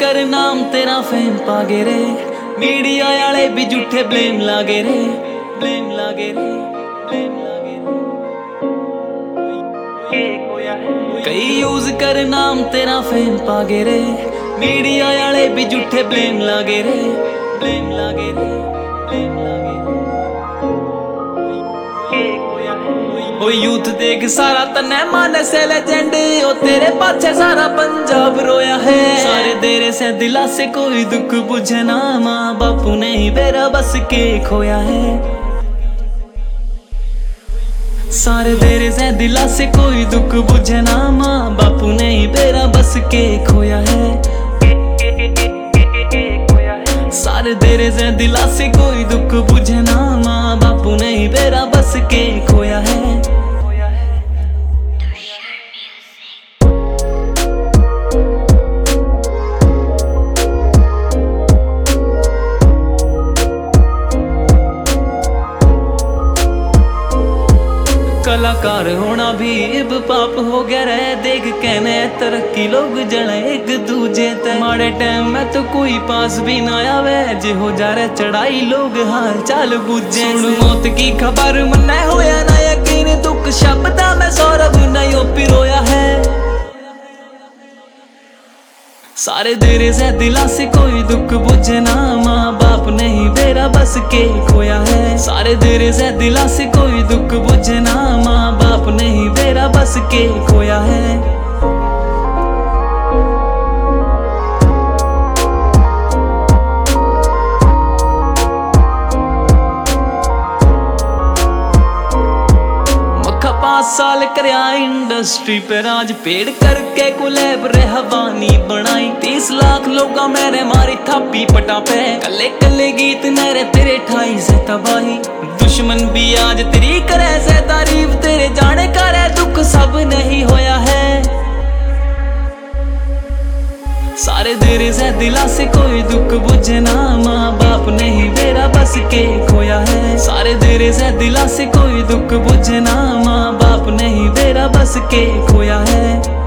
कर नाम तेरा फेम पागे रे, मीडिया वाले भी झूठे ब्लेम लागे रे, ब्लेम लागे रे, ब्लेम लागे रे। कई यूज कर नाम तेरा फेम पागे रे, मीडिया वाले भी झूठे ब्लेम लागे रे, ब्लेम लागे रे, ब्लेम लागे रे। ओ यूथ देख सारा तन्ने माने से लेजेंड, ओ तेरे पाछे सारा पंजाब रोया है। सारे तेरे से दिला से कोई दुख बुझे ना, माँ बापू ने ही बेरा बस के खोया है। सारे तेरे से दिला से कोई दुख बुझे ना, माँ बापू ने ही बेरा बस के खोया है। सारे तेरे से दिला से कोई दुख बुझे ना, माँ बापू ने ही बेरा बस के खोया है। कलाकार होना भी अब पाप हो गया रे, देख कहने तरक्की लोग जले एक दूजे ते। माड़े टाइम में तो कोई पास भी ना आवे, जे हो जा रे चढ़ाई लोग हाल चाल बुझे। सुन मौत की खबर मन्ने होया ना यकीन, दुख शब्दा में सौरभ नहीं पिरोया है। सारे तेरे से दिला से कोई दुख बुझे ना, माँ बाप नहीं बेरा बस के खोया है। सारे तेरे से दिला से कोई दुख बुझे ना, माँ बाप नहीं बेरा बस के खोया है। पाँच साल करया इंडस्ट्री पे राज, पेड़ करके कुलैब रहवानी बनाई। 30 लाख लोगा मेरे मारी थापी पटा पे, कले कले गीत मेरे तेरे ठाई से तबाही। दुश्मन भी आज तेरी करे से तारीफ, तेरे जाने करे दुख सब नहीं होया है। सारे तेरे से दिला से कोई दुख बुझे ना, माँ बाप नहीं बेरा बस के खोया है। सारे तेरे से दिला से कोई दुख बुझे ना, माँ बाप नहीं बेरा बस के खोया है।